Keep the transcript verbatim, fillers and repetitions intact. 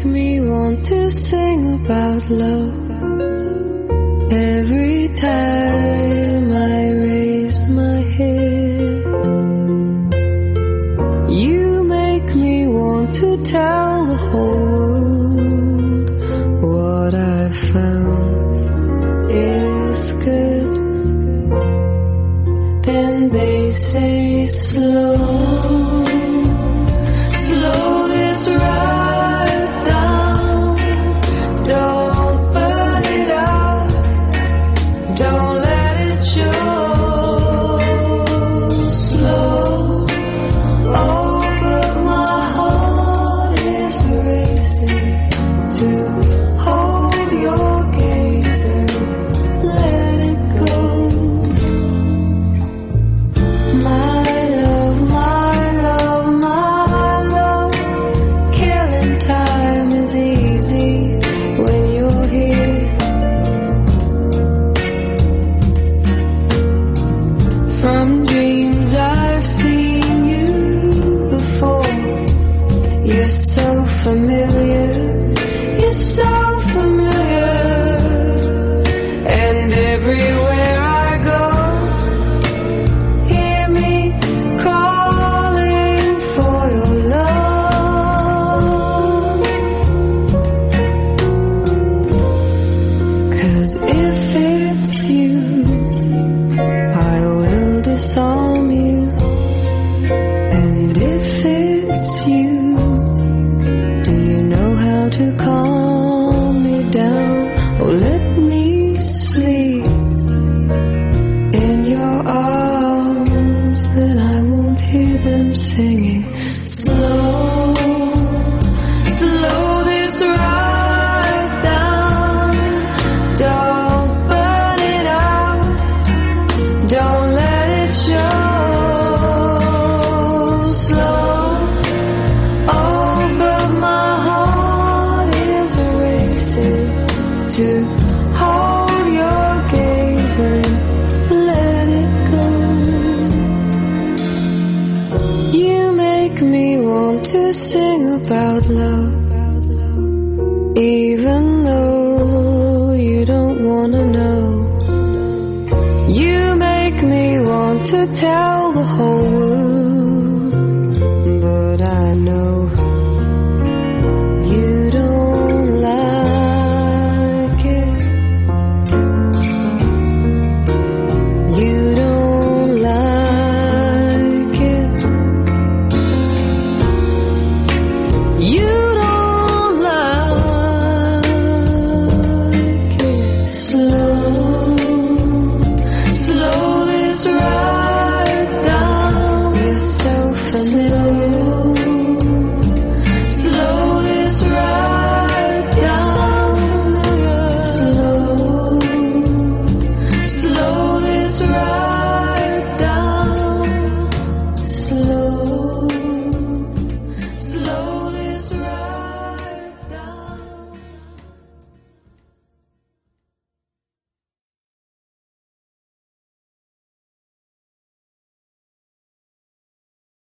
make me want to sing about love every time I raise my head. You make me want to tell the whole world what I've found is good. Then they say slow, slow this ride down. Don't burn it out, don't let it show. Slow, oh, but my heart is racing to hold your gaze and let it go. My love, my love, my love, killing time is easy when you're here. From dreams I've seen you before. You're so familiar, you're so familiar. And everywhere I go, hear me calling for your love. 'Cause if it's you, I will disarm you. And if it's you, do you know how to calm me down? Or let me sleep in your arms, then I won't hear them singing. Slow, slow this ride down. Don't burn it out, don't let it show. Slow, oh, but my heart is racing to hold your gaze and let it go. You make me want to sing about love, even though you don't wanna know. You make me want to tell the whole